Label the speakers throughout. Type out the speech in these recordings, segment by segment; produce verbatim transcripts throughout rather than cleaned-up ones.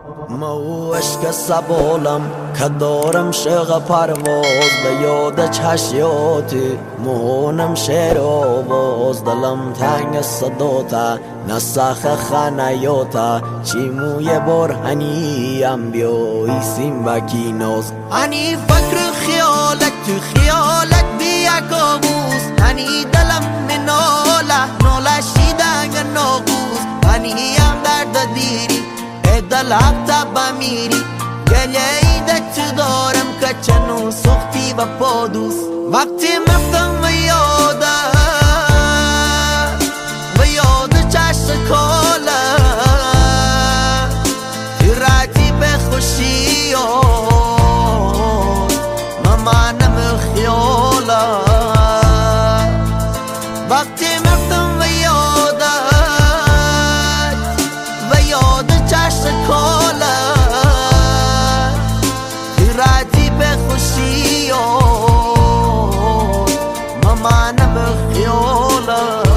Speaker 1: مو عشق سبالم که دارم شغ پرواز به یاد چشیاتی مهونم شعر آواز دلم تنگ صداتا نسخ خنیاتا چی موی برهنیم بیایی سیم بکی ناز هنی فکر خیالت تو خیالت بیا کابوس هنی دلم مناله ناله شیدنگ ناغوز هنی هم درد دیری دل حقا بمیری گله ایده تو دارم که چنو سختی و پادوس وقتی مفتم و یاده و یاد چشم کاله تو راتی به خوشی ممانم خیاله وقتی مفتم و یاده و یاد چشم کاله راتی به خوشی ممانم خیاله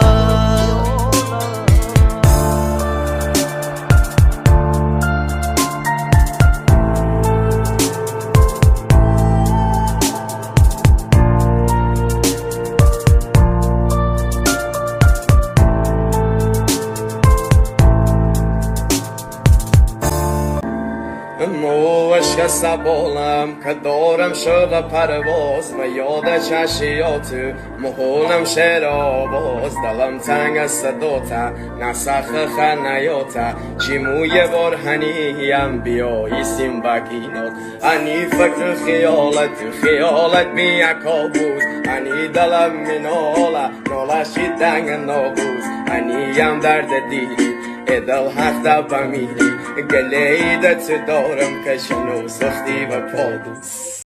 Speaker 2: مو عشق سبالم که دارم شغل پرواز و یاد چشیاتو مهونم شعر آواز دلم تنگ از صداتا نسخ خنیاتا چی موی برهنیم بیایی سیم بگینات هنی فکر خیالت تو خیالت بیا کابوس هنی دلم مناله ناله شیدنگ ناغوز هنی هم درد دیری دل حقا بمیری گله ایده تو دارم که شنو سختی و پادوس